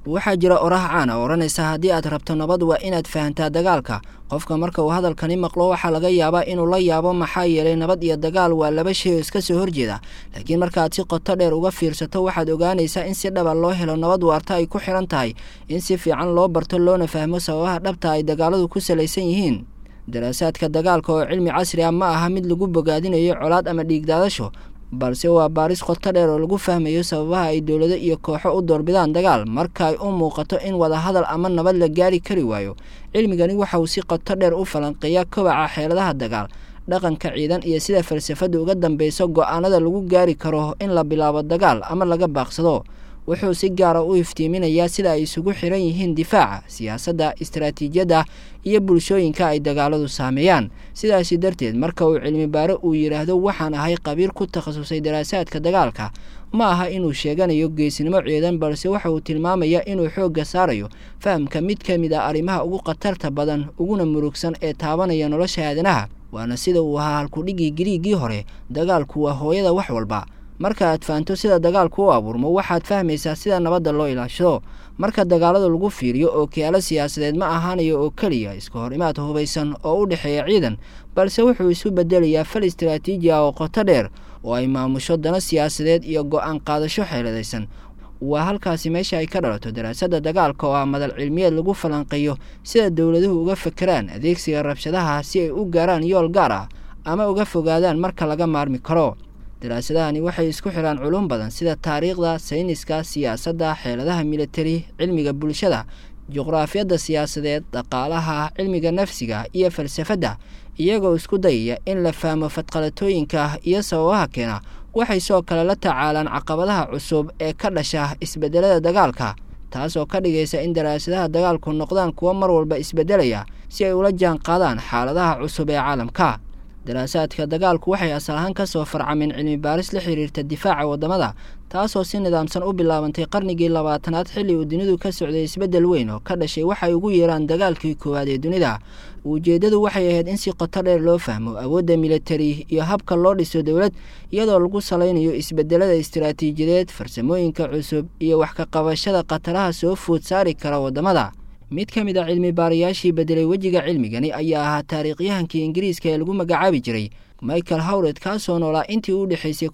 waxaa jira oraah caan ah oo oranaysa haddii aad rabto nabad waa inaad fahantaa dagaalka. qofka marka uu hadalkani maqlo waxaa laga yaabaa inuu la yaabo maxaa yeelay nabad iyo dagaal waa laba shay oo iska soo horjeeda, laakiin marka aad si qoto dheer uga fiirsato waxaad ogaanaysaa in si dhaba loo helo nabad waarta ay ku xiran tahay in si fiican loo barto loona fahmo sababaha dhabta ay dagaaladu ku salaysan yihiin. daraasaadka dagaalka oo cilmi casri ah ma aha mid lagu bogaadinayo colaad ama dhiigdaadasho, balse waa baaris qoto dheer oo lagu fahmayo sababaha ay dowlado iyo kooxo u doorbidaan dagaal marka ay u muuqato in wada hadal ama nabad la gaari kari waayo. cilmigani waxa uu si qoto dheer u falanqeeyaa kobaca xeeladaha dagaal, dhaqanka ciidan iyo sida falsafadu uga dambeyso go'aanada lagu gaari karo in la bilaabo dagaal ama laga baaqsado. wuxuu si gaar ah u iftiiminayaa sida ay isugu xiran yihiin difaaca, siyaasadda, istiraatiijiyadda iyo bulshooyinka ay dagaaladu saameeyaan. sidaasi darteed marka uu cilmi baare uu yidhaahdo waxaan ahay khabiir ku takhasusay daraasaadka dagaalka, ma aha inuu sheeganayo geesinimo ciidan, balse waxa uu tilmaamayaa inuu xoogga saarayo fahamka mid ka mid ah arrimaha ugu khatarta badan uguna murugsan ee taabanaya nolosha aadanaha. waana sida uu ahaa halkudhigii Giriigii hore, dagaalku waa hooyada wax walba. marka aad fahanto sida dagaalku u abuurmo waxaad fahmaysaa sida nabadda loo ilaashado. marka dagaalada lagu fiiriyo oo kiyaalo siyaasadeed ma ahaanayo oo keliya iska hor imaad hubaysan oo u dhexeeya ciidan, balse wuxuu isu bedelayaa fal istiraatiiji ah oo qoto dheer oo ay maamusho dano siyaasadeed iyo go'aan qaadasho xeeladaysan. waa halkaasi meesha ay ka dhalato daraasadda dagaalka oo ah madal cilmiyeed lagu falanqeeyo sida dowladuhu uga fekeraan adeegsiga rabshadaha si ay u gaaraan yool gaar ah ama uga fogaadaan marka laga maarmi karo. daraasadahani waxay isku xiraan culum badan sida taariikhda, sayniska, siyaasadda, xeeladaha militari, cilmiga bulshada, juqraafiyadda siyaasadeed, dhaqaalaha, cilmiga nafsiga iyo falsafadda. iyagoo isku dayaya in la fahmo fadqalatooyinka iyo sababaha keena. waxay soo kale la tacaalaan caqabadaha cusub ee ka dhasha isbedelada dagaalka, taasoo ka dhigaysa in daraasadaha dagaalku noqdaan kuwo mar walba isbedelaya si ay ula jaan qaadaan xaaladaha cusub ee caalamka. daraasaadka dagaalku waxay asal ahaan ka soo farcameen cilmi baaris la xiriirta difaaca wadamada, taasoo si nidaamsan u bilaabantay qarnigii 20aad xilli uu dunidu ka socday isbedel weyn oo ka dhashay waxay ugu yeeraan dagaalkii koowaad ee dunida. ujeedadu waxay ahayd in si qoto dheer loo fahmo awoodda militari iyo habka loo dhiso dowlad iyadoo lagu salaynayo isbedelada istiraatiijiyadeed, farsamooyinka cusub iyo wax ka qabashada khataraha soo food saari kara wadamada. mid ka mid ah cilmi baarayaashii bedelay wejiga cilmigani ayaa ahaa taariikhyahankii Ingiriiska ee lagu magacaabi jiray Michael Howard, kaasoo noolaa intii u dhaxaysay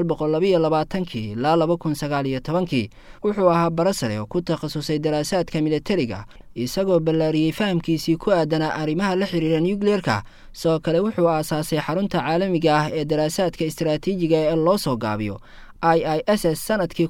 1922 ilaa 2019. wuxuu ahaa barasare oo ku takhasusay daraasaadka militariga, isagoo ballaariyey fahamkiisii ku aadanaa arrimaha la xiriira nuclearka. sidoo kale wuxuu aasaasay xarunta caalamiga ah ee daraasaadka istiraatiijiga ee loo soo gaabiyo IISS sanadkii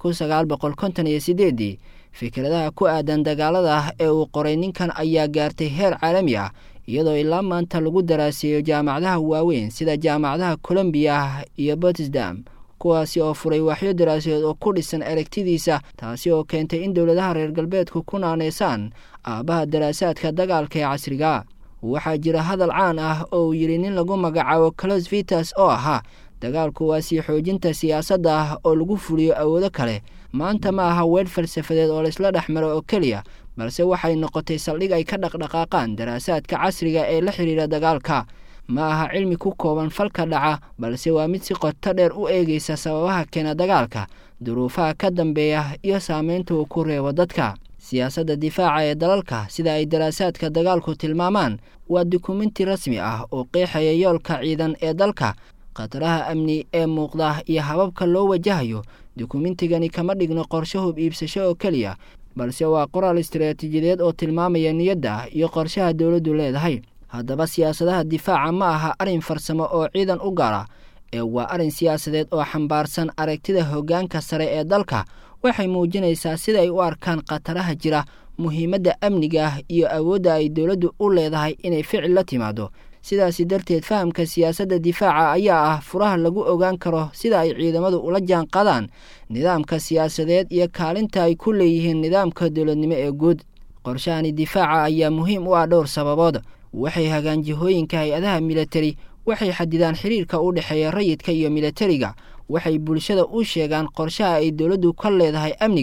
1958. fikradaha ku aadan dagaalada ee uu qoray ninkan ayaa gaartay heer caalami ah, iyadoo ilaa maanta lagu daraaseeyo jaamacadaha waaweyn sida jaamacadaha Columbia iyo Potsdam, kuwaasi oo furay waaxyo daraasadeed oo ku dhisan aragtidiisa, taasi oo keentay in dowladaha reer galbeedku ku naaneysaan aabaha daraasaadka dagaalka ee casriga. waxaa jira hadal caan ah oo uu yidhi nin lagu magacaabo Clausewitz oo ahaa dagaalku waa sii xoojinta siyaasadda ah oo lagu fuliyo awoodo kale. maanta ma aha weer falsafadeed oo laisla dhexmaro oo keliya, balse waxay noqotay saldhig ay ka dhaqdhaqaaqaan daraasaadka casriga ee la xiriira dagaalka. ma aha cilmi ku kooban falka dhaca, balse waa mid si qoto dheer u eegaysa sababaha keena dagaalka, duruufaha ka dambeeya iyo saameynta uu ku reebo dadka. siyaasadda difaaca ee dalalka sida ay daraasaadka dagaalku tilmaamaan waa dukumenti rasmi ah oo qeexaya yoolka ciidan ee dalka, khataraha amni ee muuqda iyo hababka loo wajahayo. dukumentigani kama dhigno qorshe hub iibsasho oo keliya, balse waa qoraal istiraatiijiyadeed oo tilmaamaya niyadda iyo qorshaha dowladdu leedahay. haddaba siyaasadaha difaaca ma aha arrin farsamo oo ciidan u gaara, ee waa arrin siyaasadeed oo xambaarsan aragtida hoggaanka sare ee dalka. waxay muujinaysaa sida ay u arkaan khataraha jira, muhiimadda amniga iyo awoodda ay dowladdu u leedahay inay ficil la timaado. sidaasi darteed fahamka siyaasadda difaaca ayaa ah furaha lagu ogaan karo sida ay ciidamadu ula jaan qaadaan nidaamka siyaasadeed iyo kaalinta ay ku leeyihiin nidaamka dowladnimo ee guud. qorshahani difaaca ayaa muhiim u ah dhowr sababood. waxay hagaan jihooyinka hay-adaha militari, waxay xadidaan xiriirka u dhexeeya rayidka iyo militariga, waxay bulshada u sheegaan qorshaha ay dowladdu ka leedahay amniga,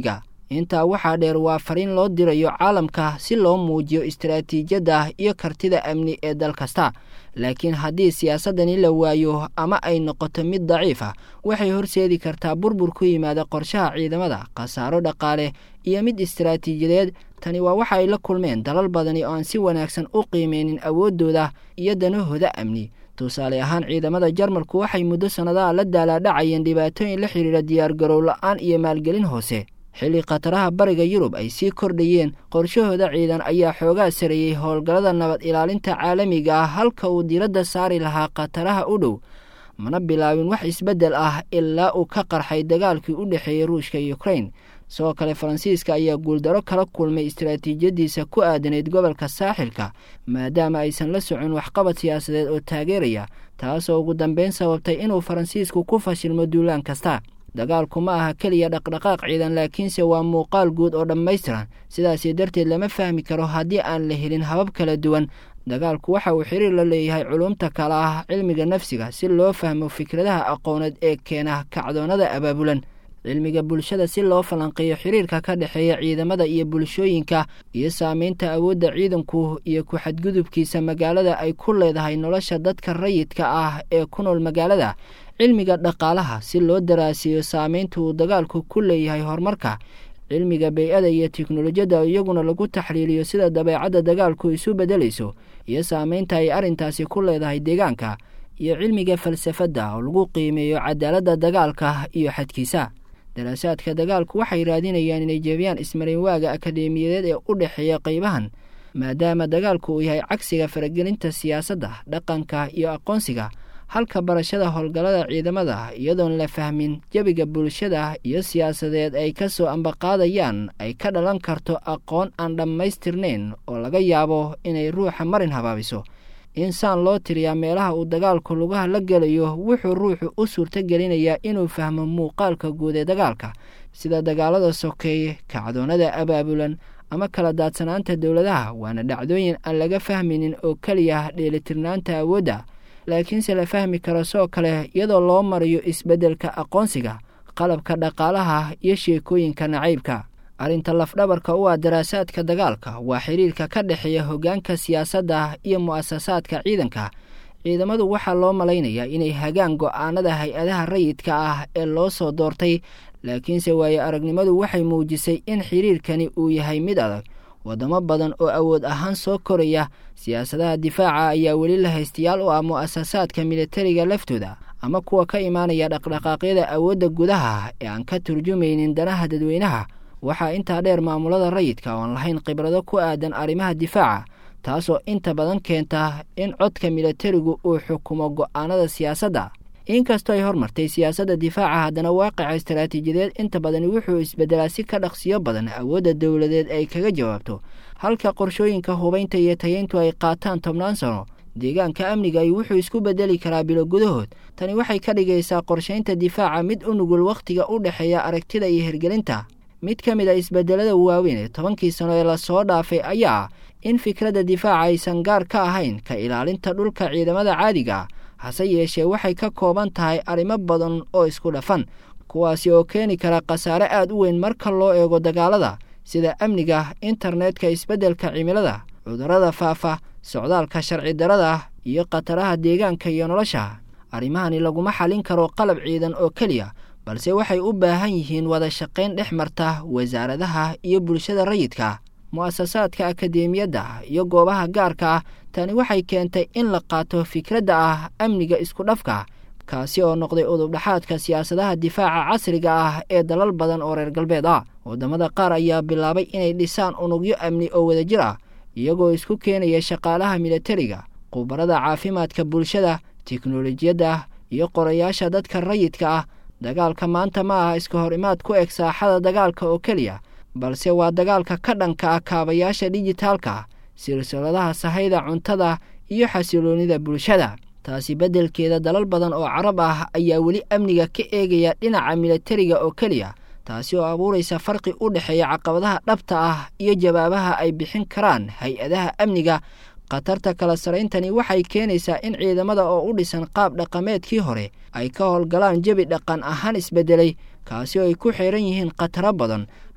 intaa waxaa dheer waa fariin loo dirayo caalamka si loo muujiyo istaraatiijiyadda iyo kartida amni ee dal kasta. laakiin haddii siyaasadani la waayo ama ay noqoto mid daciif ah waxay horseedi kartaa burbur ku yimaada qorshaha ciidamada, khasaaro dhaqaale iyo mid istaraatiijiyadeed. tani waa waxa ay la kulmeen dalal badani oo aan si wanaagsan u qiimeynin awooddooda iyo danahooda amni. tusaale ahaan ciidamada Jarmalku waxay muddo sanadaha la daalaadhacayeen dhibaatooyin la xiriira diyaargarow la'aan iyo maalgelin hoose. xilli khataraha bariga Yurub ay sii kordhayeen, qorshahooda ciidan ayaa xoogaa sareeyay howlgallada nabad ilaalinta caalamiga ah halka uu diiradda saari lahaa khataraha u dhow. mana bilaabin wax isbeddel ah ilaa uu ka qarxay dagaalkii u dhexeeyey Ruushka iyo Ukraine. sidoo kale Faransiiska ayaa guuldaro kala kulmay istaraatiijiyadiisa ku aadaneyd gobolka saaxilka maadaama aysan la socon waxqabad siyaasadeed oo taageeraya, taasoo ugu dambeyn sababtay inuu Faransiisku ku fashilmo duulaan kasta. dagaalku ma aha keliya dhaqdhaqaaq ciidan laakiinse waa muuqaal guud oo dhammaystiran. sidaasi darteed lama fahmi karo haddii aan la helin habab kala duwan. dagaalku waxa uu xiriir la leeyahay culumta kale ah cilmiga nafsiga si loo fahmo fikradaha aqooneed ee keena kacdoonada abaabulan, cilmiga bulshada si loo falanqeeyo xiriirka ka dhexeeya ciidamada iyo bulshooyinka, iyo saameynta awoodda ciidanku iyo ku xadgudubkiisa magaalada ay ku leedahay nolosha dadka rayidka ah ee ku nool magaalada, cilmiga dhaqaalaha si loo daraasiyo saameynta uu dagaalku ku leeyahay horumarka, cilmiga bey'ada iyo tiknoolajiyadda iyaguna lagu taxliiliyo sida dabeecadda dagaalku isu beddelayso iyo saameynta ay arrintaasi ku leedahay deegaanka, iyo cilmiga falsafadda oo lagu qiimeeyo cadaaladda dagaalka iyo xadkiisa. daraasaadka dagaalku waxay raadinayaan inay jebiyaan ismarinwaaga akadeemiyadeed ee u dhexeeya qaybahan, maadaama dagaalku uu yahay cagsiga faragelinta siyaasadda, dhaqanka iyo aqoonsiga, halka barashada howlgallada ciidamada iyadoon la fahmin jabiga bulshada iyo siyaasadeed ay ka soo ambaqaadayaan ay ka dhalan karto aqoon aan dhammaystirnayn oo laga yaabo inay ruuxa marin habaabiso. insaan loo tiriyaa meelaha uu dagaalku lugaha la gelayo wuxuu ruuxu u suurtagelinayaa inuu fahmo muuqaalka guud ee dagaalka, sida dagaalada sokeeye, kacdoonada abaabulan ama kala daadsanaanta dowladaha. waana dhacdooyin aan laga fahmaynin oo keliya dheelitirnaanta awoodda, laakiinse la fahmi karo soo kale iyadoo loo marayo isbeddelka aqoonsiga, qalabka dhaqaalaha iyo sheekooyinka nacaybka. arrinta lafdhabarka u ah daraasaadka dagaalka waa xiriirka ka dhexeeya hoggaanka siyaasadda iyo mu'asasaadka ciidanka. ciidamadu waxaa loo malaynayaa inay hagaan go'aanada hay-adaha rayidka ah ee loo soo doortay, laakiinse waayo aragnimadu waxay muujisay in xiriirkani uu yahay mid adag. waddamo badan oo awood ahaan soo koraya, siyaasadaha difaaca ayaa weli la haystayaal u ah mu'asasaadka militariga laftooda ama kuwa ka imaanaya dhaqdhaqaaqyada awoodda gudaha ee aan ka turjumaynin danaha dadweynaha. waxaa intaa dheer maamulada rayidka oo aan lahayn khibrado ku aadan arrimaha difaaca, taasoo inta badan keenta in codka militarigu uu xukumo go'aanada siyaasadda. inkastoo ay hormartay siyaasadda difaaca, haddana waaqica istaraatiijiyadeed inta badani wuxuu isbeddelaa si ka dhaqsiyo badan awoodda dowladeed ay kaga jawaabto, halka qorshooyinka hubaynta iyo tayeyntu ay qaataan 10 sano. deegaanka amniga ay wuxuu isku beddeli karaa bilo gudahood. tani waxay ka dhigaysaa qorshaynta difaaca mid u nugul wakhtiga u dhexeeya aragtida iyo hirgelinta. mid ka mid a isbeddelada waaweyn ee 10kii sano ee lasoo dhaafay ayaa in fikradda difaaca aysan gaar ka ahayn ka ilaalinta dhulka ciidamada caadiga, hase yeeshee waxay ka kooban tahay arrimo badan oo isku dhafan, kuwaasi oo keeni kara khasaare aad u weyn marka loo eego dagaalada sida amniga, internetka, isbeddelka cimilada, cudurrada faafa, socdaalka sharci darrada iyo khataraha deegaanka iyo nolosha. arrimahani laguma xalin karo qalab ciidan oo keliya, balse waxay u baahan yihiin wada shaqayn dhex marta wasaaradaha iyo bulshada rayidka, mu'asasaadka akadeemiyadda iyo goobaha gaarka ah. tani waxay keentay in la qaato fikradda ah amniga isku dhafka, kaasi oo noqday udubdhaxaadka siyaasadaha difaaca casriga ah ee dalal badan oo reer galbeed ah. waddamada qaar ayaa bilaabay inay dhisaan unugyo amni oo wadajir ah, iyagoo isku keenaya shaqaalaha militariga, khubarada caafimaadka bulshada, tiknoolajiyadda iyo qorayaasha dadka rayidka ah. dagaalka maanta ma aha iska hor imaad ku eg saaxada dagaalka oo keliya, balse waa dagaalka ka dhanka ah kaabayaasha dijitaalka, silsiladaha sahayda cuntada iyo xasiloonida bulshada. taasi beddelkeeda dalal badan oo carab ah ayaa weli amniga ka eegaya dhinaca militariga oo keliya, taasi oo abuuraysa farqi u dhexeeya caqabadaha dhabta ah iyo jawaabaha ay bixin karaan hay-adaha amniga. khatarta kala sarayntani waxay keenaysaa in ciidamada oo u dhisan qaab dhaqameedkii hore ay ka howlgalaan jabi dhaqan ahaan isbeddelay, kaasi oo ay ku xeeran yihiin khataro badan.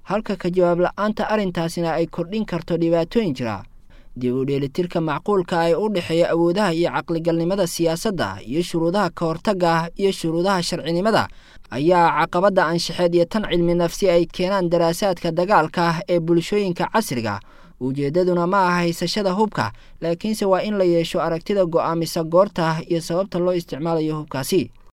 halka ka jawaab la'aanta arrintaasina ay kordhin karto dhibaatooyin jira. dib u dheelitirka macquulka ay u dhexeeya awoodaha iyo caqligalnimada siyaasadda iyo shuruudaha ka hortagga iyo shuruudaha sharcinimada ayaa caqabadda anshaxeed iyo tan cilmi nafsi ay keenaan daraasaadka dagaalka ee bulshooyinka casriga. ujeeddaduna ma aha haysashada hubka, laakiinse waa in la yeesho aragtida go'aamisa goorta iyo sababta loo isticmaalayo hubkaasi.